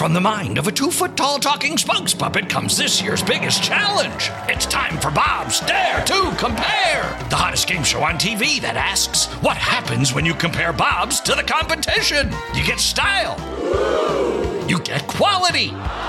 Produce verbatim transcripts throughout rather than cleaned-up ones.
From the mind of a two-foot-tall talking spokes puppet comes this year's biggest challenge. It's time for Bob's Dare to Compare, the hottest game show on T V that asks, what happens when you compare Bobs to the competition? You get style. You get quality.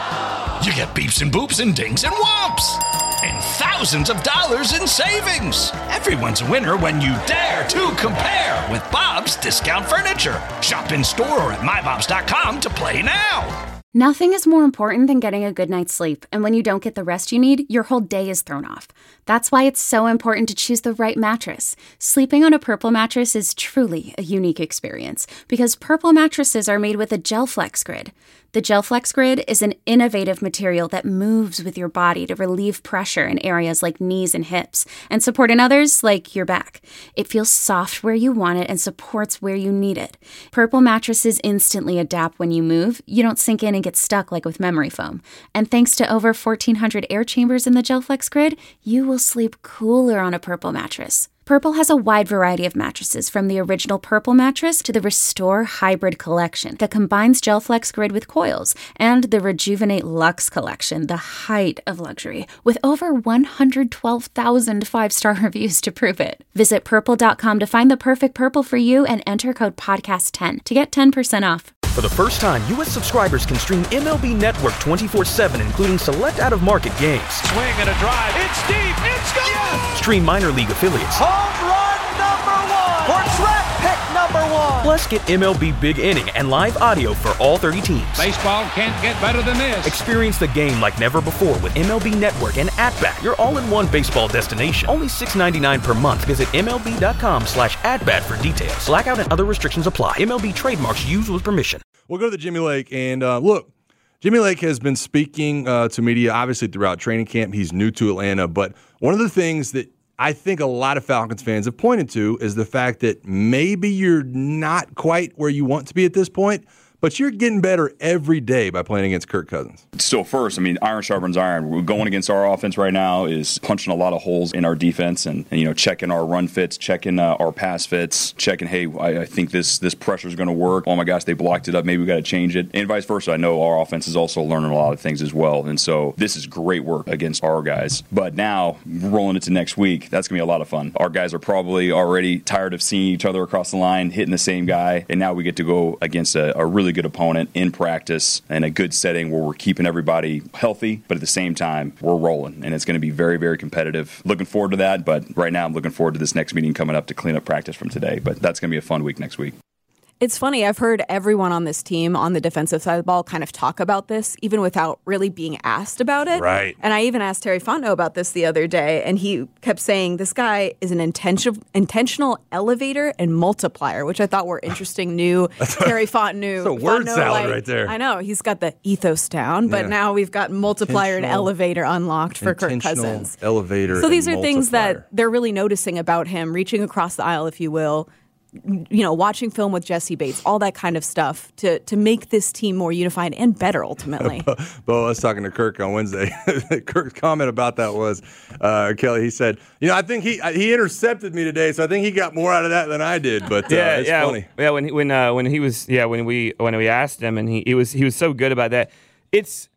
You get beeps and boops and dings and whomps. And thousands of dollars in savings. Everyone's a winner when you dare to compare with Bob's Discount Furniture. Shop in store or at my bobs dot com to play now. Nothing is more important than getting a good night's sleep, and when you don't get the rest you need, your whole day is thrown off. That's why it's so important to choose the right mattress. Sleeping on a Purple mattress is truly a unique experience, because Purple mattresses are made with a GelFlex Grid. The GelFlex Grid is an innovative material that moves with your body to relieve pressure in areas like knees and hips, and support in others like your back. It feels soft where you want it and supports where you need it. Purple mattresses instantly adapt when you move. You don't sink in and get stuck like with memory foam. And thanks to over fourteen hundred air chambers in the GelFlex Grid, you will sleep cooler on a Purple mattress. Purple has a wide variety of mattresses, from the original Purple mattress to the Restore Hybrid collection that combines GelFlex Grid with coils, and the Rejuvenate Luxe collection, the height of luxury, with over one hundred twelve thousand five-star reviews to prove it. Visit purple dot com to find the perfect Purple for you and enter code podcast ten to get ten percent off. For the first time, U S subscribers can stream M L B Network twenty-four seven, including select out-of-market games. Swing and a drive. It's deep. It's gone. Yes! Stream minor league affiliates. Home run number one. Or draft pick number one. Plus, get M L B Big Inning and live audio for all thirty teams. Baseball can't get better than this. Experience the game like never before with M L B Network and At-Bat, your all-in-one baseball destination. Only six dollars and ninety-nine cents per month. Visit M L B dot com slash at-bat for details. Blackout and other restrictions apply. M L B trademarks used with permission. We'll go to the Jimmy Lake, and uh, look, Jimmy Lake has been speaking uh, to media, obviously, throughout training camp. He's new to Atlanta, but one of the things that I think a lot of Falcons fans have pointed to is the fact that maybe you're not quite where you want to be at this point, but you're getting better every day by playing against Kirk Cousins. So first, I mean, iron sharpens iron. We're going against our offense right now is punching a lot of holes in our defense and, and you know, checking our run fits, checking uh, our pass fits, checking, hey, I, I think this this pressure is going to work. Oh, my gosh, they blocked it up. Maybe we got to change it. And vice versa. I know our offense is also learning a lot of things as well. And so this is great work against our guys. But now, rolling into next week, that's going to be a lot of fun. Our guys are probably already tired of seeing each other across the line, hitting the same guy. And now we get to go against a, a really good opponent in practice and a good setting where we're keeping everybody healthy, but at the same time, we're rolling. And it's going to be very, very competitive. Looking forward to that, but right now I'm looking forward to this next meeting coming up to clean up practice from today. But that's going to be a fun week next week. It's funny, I've heard everyone on this team on the defensive side of the ball kind of talk about this, even without really being asked about it. Right. And I even asked Terry Fontenot about this the other day, and he kept saying this guy is an intention, intentional elevator and multiplier, which I thought were interesting new Terry Fontenot. It's a word Fontenot, salad like, right there. I know, he's got the ethos down, but Yeah. now we've got multiplier and elevator unlocked for Kirk Intentional Cousins. Elevator So these and are things multiplier. that they're really noticing about him, reaching across the aisle, if you will, you know, watching film with Jesse Bates, all that kind of stuff to to make this team more unified and better ultimately. Bo, I was talking to Kirk on Wednesday. Kirk's comment about that was, uh, Kelly, he said, you know, I think he he intercepted me today, so I think he got more out of that than I did, but uh, yeah, it's yeah, funny. Yeah, when he, when uh, when he was yeah, when we when we asked him and he, he was he was so good about that. It's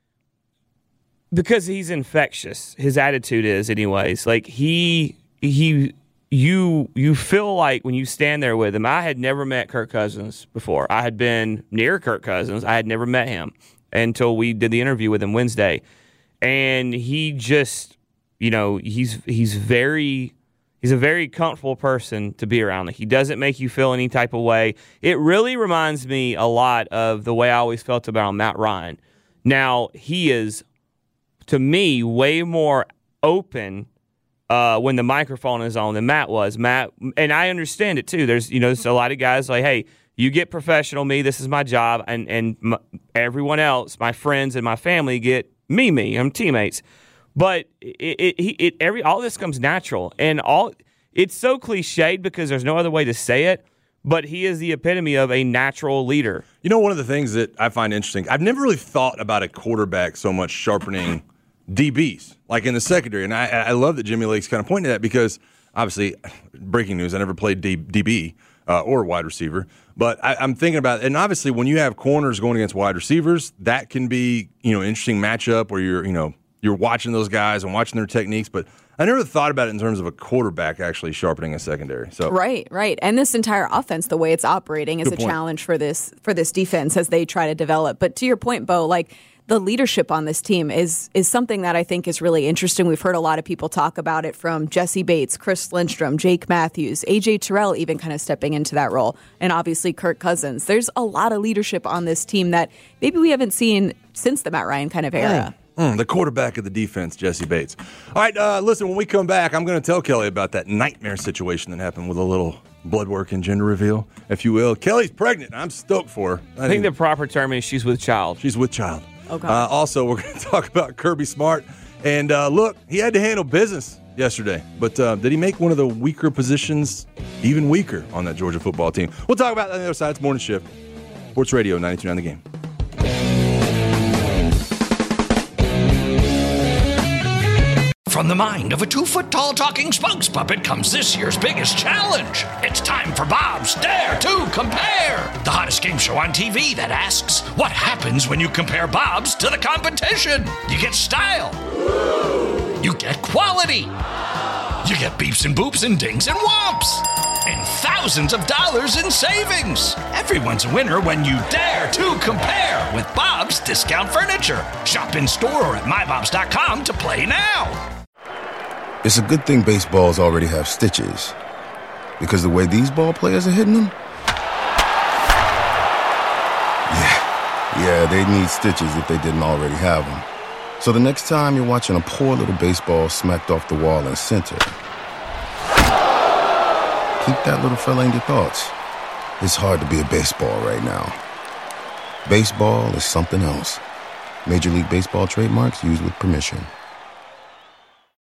because he's infectious. His attitude is anyways. Like he he You you feel like when you stand there with him, I had never met Kirk Cousins before. I had been near Kirk Cousins. I had never met him until we did the interview with him Wednesday. And he just, you know, he's he's very he's a very comfortable person to be around. He doesn't make you feel any type of way. It really reminds me a lot of the way I always felt about Matt Ryan. Now, he is, to me, way more open Uh, when the microphone is on than Matt was. Matt, and I understand it too. There's, you know, there's a lot of guys like, hey, you get professional, me, this is my job, and and m- everyone else, my friends and my family get me, me. I'm teammates. But it, it, it, it every all this comes natural, and all it's so cliched because there's no other way to say it. But he is the epitome of a natural leader. You know, one of the things that I find interesting, I've never really thought about a quarterback so much sharpening D Bs, like in the secondary. And I, I love that Jimmy Lake's kind of pointing to that because, obviously, breaking news, I never played D, DB. uh, or wide receiver. But I, I'm thinking about it, and obviously when you have corners going against wide receivers, that can be, you know, an interesting matchup where you're, you know, you're watching those guys and watching their techniques. But I never thought about it in terms of a quarterback actually sharpening a secondary. So right, right, and this entire offense, the way it's operating, is Good a point. challenge for this for this defense as they try to develop. But to your point, Bo, like, the leadership on this team is is something that I think is really interesting. We've heard a lot of people talk about it, from Jesse Bates, Chris Lindstrom, Jake Matthews, A J Terrell even kind of stepping into that role, and obviously Kirk Cousins. There's a lot of leadership on this team that maybe we haven't seen since the Matt Ryan kind of era. Mm, mm, the quarterback of the defense, Jesse Bates. All right, uh, listen, when we come back, I'm going to tell Kelly about that nightmare situation that happened with a little blood work and gender reveal, if you will. Kelly's pregnant, and I'm stoked for her. I think the proper term is she's with child. She's with child. Oh, God. Uh, also, we're going to talk about Kirby Smart. And uh, look, he had to handle business yesterday. But uh, did he make one of the weaker positions even weaker on that Georgia football team? We'll talk about that on the other side. It's Morning Shift. Sports Radio ninety-two point nine The Game. From the mind of a two-foot-tall talking spokes puppet comes this year's biggest challenge. It's time for Bob's Dare to Compare, the hottest game show on T V that asks, what happens when you compare Bob's to the competition? You get style. You get quality. You get beeps and boops and dings and whomps. And thousands of dollars in savings. Everyone's a winner when you dare to compare with Bob's Discount Furniture. Shop in store or at my bobs dot com to play now. It's a good thing baseballs already have stitches, because the way these ball players are hitting them, yeah, yeah, they need stitches if they didn't already have them. So the next time you're watching a poor little baseball smacked off the wall in center, keep that little fella in your thoughts. It's hard to be a baseball right now. Baseball is something else. Major League Baseball trademarks used with permission.